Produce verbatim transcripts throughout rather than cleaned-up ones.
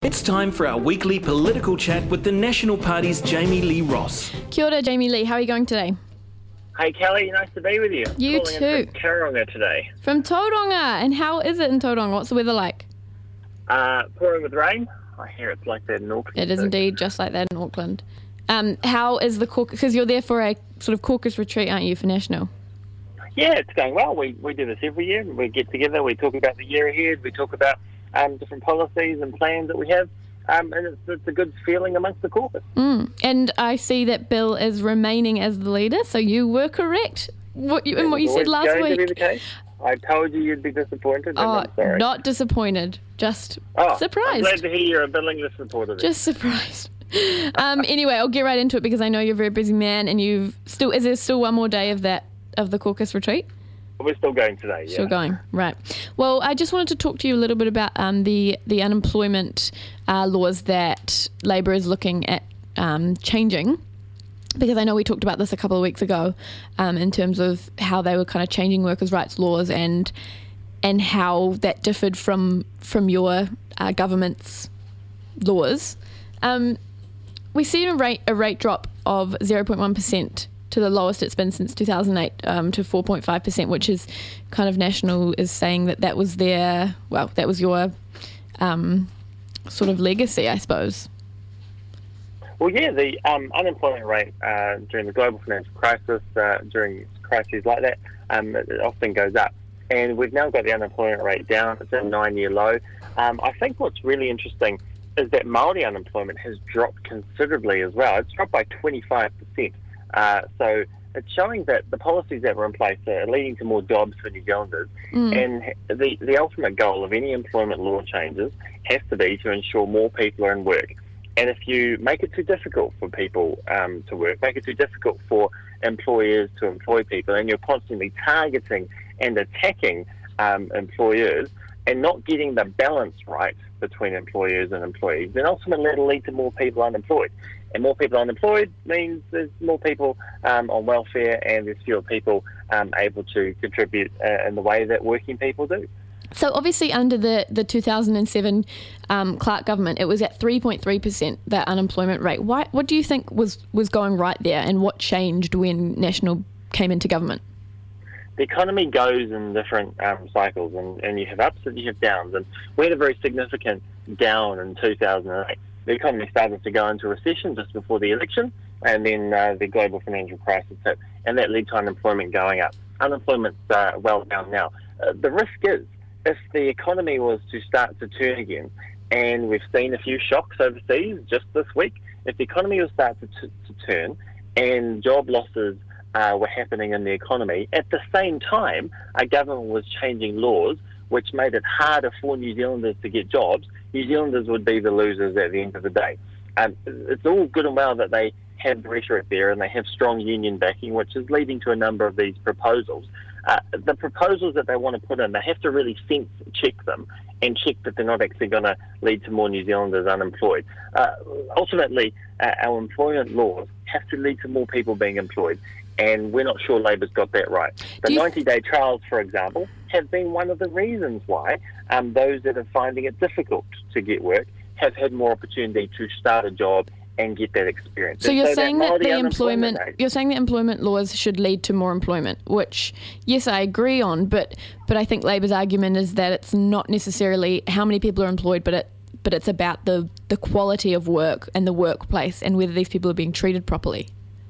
It's time for our weekly political chat with the National Party's Jamie Lee Ross. Kia ora, Jamie Lee. How are you going today? Hey Kelly, nice to be with you. You Calling too. In from Tauranga today. From Tauranga. And how is it in Tauranga? What's the weather like? Uh, pouring with rain. I hear it's like that in Auckland. It is too. indeed just like that in Auckland. Um, how is the caucus? Because you're there for a sort of caucus retreat, aren't you, for National? Yeah, it's going well. We we do this every year. We get together, we talk about the year ahead, we talk about um, different policies and plans that we have. Um, and it's, it's a good feeling amongst the caucus. Mm. And I see that Bill is remaining as the leader, so you were correct what you, in what you said last going week. To be the case. I told you you'd be disappointed. Oh, I'm sorry. not disappointed, just oh, surprised. I'm glad to hear you're a Bill English supporter. Just surprised. um, anyway, I'll get right into it because I know you're a very busy man, and you've still is there still one more day of that of the caucus retreat? We're still going today, yeah. Still going, right. Well, I just wanted to talk to you a little bit about um, the, the unemployment uh, laws that Labour is looking at um, changing, because I know we talked about this a couple of weeks ago um, in terms of how they were kind of changing workers' rights laws and and how that differed from, from your uh, government's laws. Um, we see a rate, a rate drop of zero point one percent to the lowest it's been since two thousand eight, um, to four point five percent, which is kind of National is saying that that was their, well, that was your um, sort of legacy, I suppose. Well, yeah, the um, unemployment rate uh, during the global financial crisis, uh, during crises like that, um, it often goes up. And we've now got the unemployment rate down. It's at a nine-year low. Um, I think what's really interesting is that Māori unemployment has dropped considerably as well. It's dropped by twenty-five percent. Uh, so it's showing that the policies that were in place are leading to more jobs for New Zealanders. Mm. And the, the ultimate goal of any employment law changes has to be to ensure more people are in work. And if you make it too difficult for people um, to work, make it too difficult for employers to employ people, and you're constantly targeting and attacking um, employers and not getting the balance right between employers and employees, then ultimately it'll lead to more people unemployed. And more people unemployed means there's more people um, on welfare, and there's fewer people um, able to contribute uh, in the way that working people do. So obviously under the, the two thousand seven um, Clark government, it was at three point three percent, that unemployment rate. Why, what do you think was, was going right there, and what changed when National came into government? The economy goes in different um, cycles, and, and you have ups and you have downs. And we had a very significant down in two thousand eight. The economy started to go into recession just before the election, and then uh, the global financial crisis hit, and that led to unemployment going up. Unemployment's uh, well down now. Uh, the risk is, if the economy was to start to turn again, and we've seen a few shocks overseas just this week, if the economy will start to, t- to turn and job losses uh, were happening in the economy, at the same time, our government was changing laws which made it harder for New Zealanders to get jobs, New Zealanders would be the losers at the end of the day. Um, it's all good and well that they have rhetoric there and they have strong union backing, which is leading to a number of these proposals. Uh, the proposals that they want to put in, they have to really sense check them and check that they're not actually going to lead to more New Zealanders unemployed. Uh, ultimately, uh, our employment laws have to lead to more people being employed, and we're not sure Labour's got that right. The ninety-day trials, for example, have been one of the reasons why um, those that are finding it difficult to get work have had more opportunity to start a job and get that experience. So and you're so saying that, that the employment, rate, you're saying that employment laws should lead to more employment, which yes, I agree on, but but I think Labour's argument is that it's not necessarily how many people are employed, but it but it's about the the quality of work and the workplace and whether these people are being treated properly.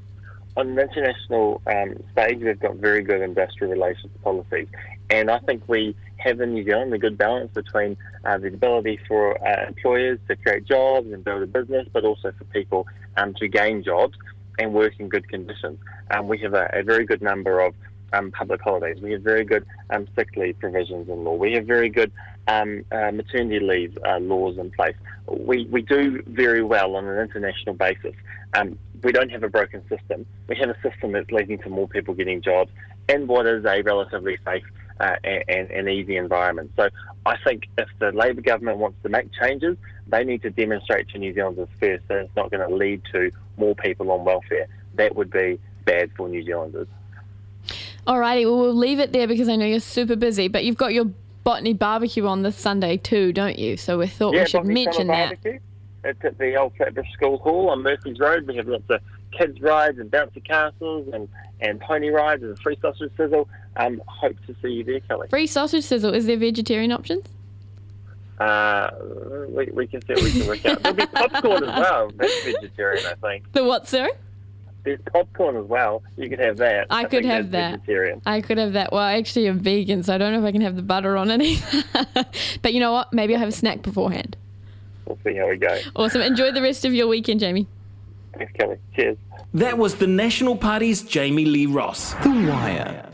On an international um, stage, we've got very good industrial relations policies, and I think we have in New Zealand a good balance between uh, the ability for uh, employers to create jobs and build a business, but also for people um, to gain jobs and work in good conditions. Um, we have a, a very good number of um, public holidays. We have very good um, sick leave provisions in law. We have very good um, uh, maternity leave uh, laws in place. We, we do very well on an international basis. Um, we don't have a broken system. We have a system that's leading to more people getting jobs in what is a relatively safe uh, and, and easy environment. So I think if the Labour government wants to make changes, they need to demonstrate to New Zealanders first that it's not going to lead to more people on welfare. That would be bad for New Zealanders. Alrighty, well, we'll leave it there because I know you're super busy, but you've got your Botany Barbecue on this Sunday too, don't you? So we thought yeah, we should Botany mention Summer that. Barbecue. It's at the Old Flatbush School Hall on Murphy's Road. We have lots of kids rides and bouncy castles and, and pony rides and free sausage sizzle. Um, hope to see you there, Kelly. Free sausage sizzle. Is there vegetarian options? Uh, we, we can see what we can work out. There'll be popcorn as well. That's vegetarian, I think. The what, sir? There's popcorn as well. You could have that. I, I could have that. Vegetarian. I could have that. Well, actually, I'm vegan, so I don't know if I can have the butter on it either. But you know what? Maybe I'll have a snack beforehand. We'll see how we go. Awesome. Enjoy the rest of your weekend, Jamie. Thanks, Kelly. Cheers. That was the National Party's Jamie Lee Ross. The Wire.